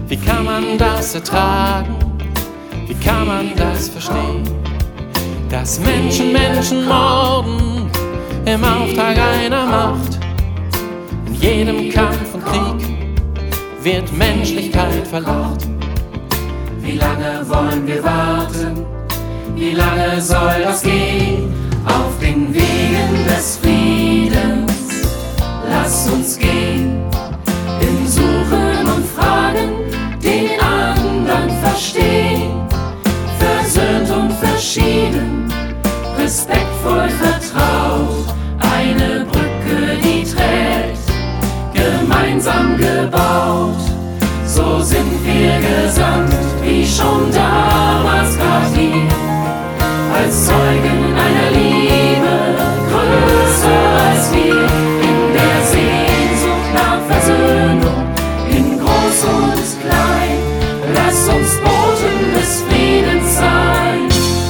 Wie kann man das ertragen? Wie kann man das verstehen? Dass Menschen Menschen morden im Auftrag einer Macht. In jedem Kampf und Krieg wird Menschlichkeit verlacht. Wie lange wollen wir warten? Wie lange soll das gehen? Auf den Wegen des Friedens, lass uns gehen. Im Suchen und Fragen, den anderen verstehen. Versöhnt und verschieden, respektvoll vertraut. Eine Brücke, die trägt, gemeinsam gebaut. So sind wir gesandt, wie schon damals grad hier, als Zeugen einer Liebe, größer als wir, in der Sehnsucht nach Versöhnung, in groß und klein. Lass uns Boten des Friedens sein.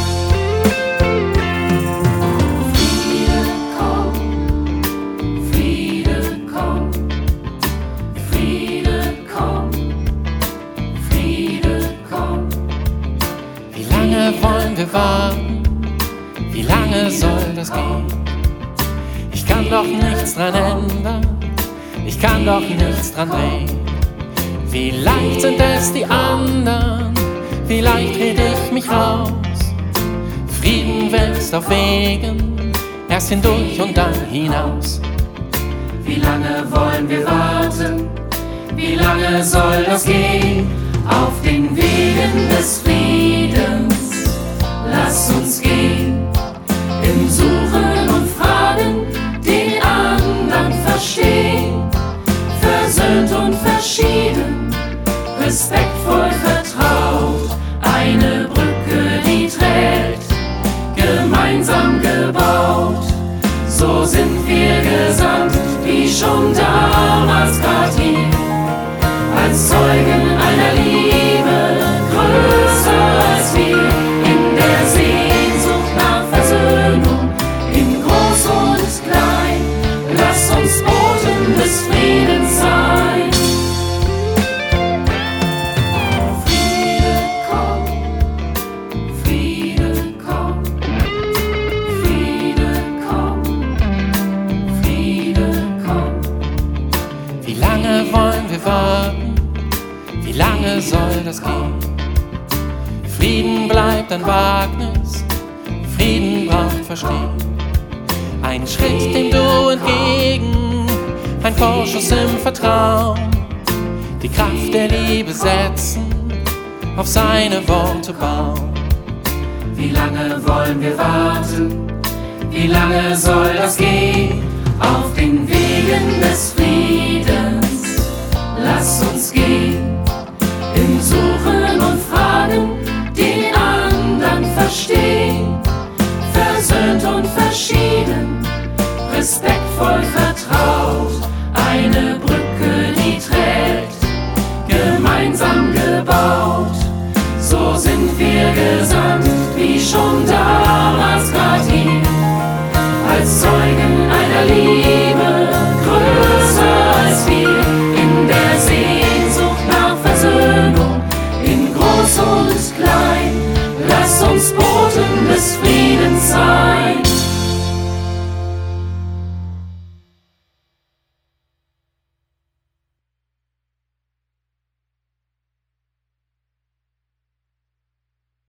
Friede komm, Friede komm, Friede komm, Friede komm. Wie lange wollen wir warten? Wie lange soll das gehen? Ich kann doch nichts dran ändern, ich kann doch nichts dran drehen. Wie leicht sind es die anderen, wie leicht red ich mich raus. Frieden wächst auf Wegen, erst hindurch und dann hinaus. Wie lange wollen wir warten? Wie lange soll das gehen? Auf den Wegen des Friedens, lass uns gehen. Im Suchen und Fragen, den anderen verstehen. Versöhnt und verschieden, respektvoll vertraut. Eine Brücke, die trägt, gemeinsam gebaut. So sind wir gesandt, wie schon damals grad hier, als Zeugen einer Liebe, größer als wir, in der Sehnsucht nach Versöhnung, in groß und klein. Lass uns Boten des Friedens sein. Friede komm, Friede komm, Friede komm, Friede komm. Wie lange wollen wir warten? Wie lange soll das gehen? Frieden bleibt ein Wagnis, Frieden braucht Verstehen. Ein Schritt dem Du entgegen, ein Vorschuss im Vertrauen. Die Kraft der Liebe setzen, auf seine Worte bauen. Wie lange wollen wir warten? Wie lange soll das gehen? Auf den Wegen des Friedens, lass uns gehen. Im Suchen und Fragen, den anderen verstehen. Versöhnt und verschieden, respektvoll vertraut. Eine Brücke, die trägt, gemeinsam gebaut. So sind wir gesandt, wie schon damals grad hier, als Zeugen einer Liebe, größer als wir, in der Sehnsucht nach Versöhnung, in groß und klein. Lass uns Boten des Friedens sein.